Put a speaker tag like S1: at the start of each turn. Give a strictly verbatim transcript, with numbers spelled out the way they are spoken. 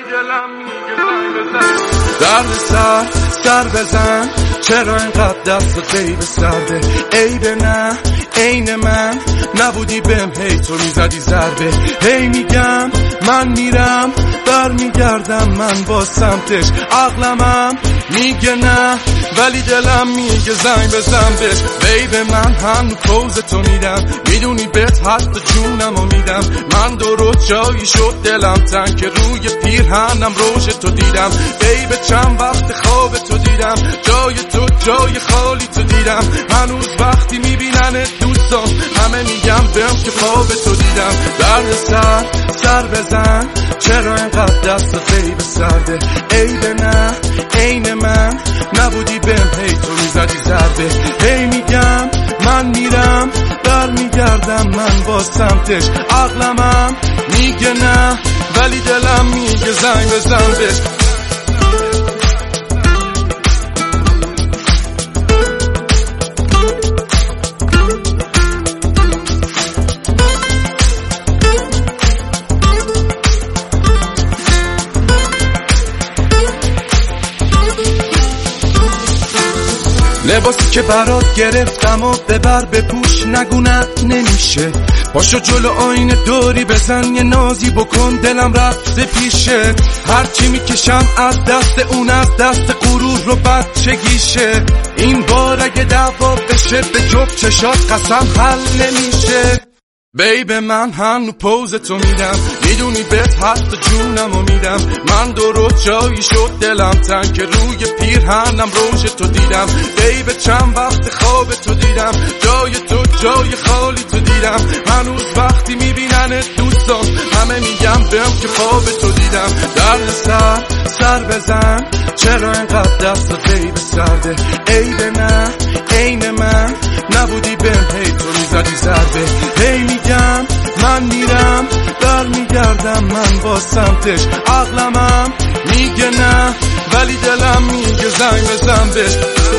S1: دلم میگه زنگ بزن.
S2: درد سر سر بزن، چرا اینقدر دست غیب سرده؟ عیبه نه عین من نبودی بهم، هی تو میزدی ضربه. هی میگم من میرم بر میگردم من با سمتش، عقلمم میگه نه ولی دلم میگه زنگ بزن بهش. بیب من هم پوز تو میدم، میدونی بهت حتی جونمو میدم. من درست جایی شد دلم تنگ که روی پیرهنم روش تو دیدم. بیب چند وقت خواب تو دیدم، جای تو جای خالی تو دیدم. هنوز وقتی میبینن دوستان همه میگم بهم که خواب تو دیدم. درد سر سر بزن، چرا اینقدر دست غیب سرده؟ عیبه نه عین من نبودی بهم، هی تو میزدی ضربه. هی میگم من میرم بر میگردم من با سمتش، عقلمم میگه نه ولی دلم میگه زنگ بزن بهش. لباسی که برات گرفتم و ببر بپوش، نگو نه نمیشه. باشو جلو آینه دوری بزن یه نازی بکن، دلم رفته پیشه. هرچی میکشم از دست اون از دست غرور رو بچگیشه. این بار اگه دعوا بشه به جب چشات قسم حل نمیشه. بیب من هنو پوز تو میدم، میدونی بهت حتی جونمو میدم. من درست جایی شد دلم تنگ که روی پیرهنم روش تو دیدم. بیب چند وقت خواب تو دیدم، جای تو جای خالی تو دیدم. هنوز وقتی میبینن دوستان همه میگم بهم که خواب تو دیدم. درد سر سر بزن، چرا اینقدر دست غیب سرده؟ عیبه نه عین من نبودی بهم، هی تو میزدی ضربه. هی میگم من میرم بر میگردم من با سمتش، عقلمم میگه نه ولی دلم میگه زنگ بزن بهش.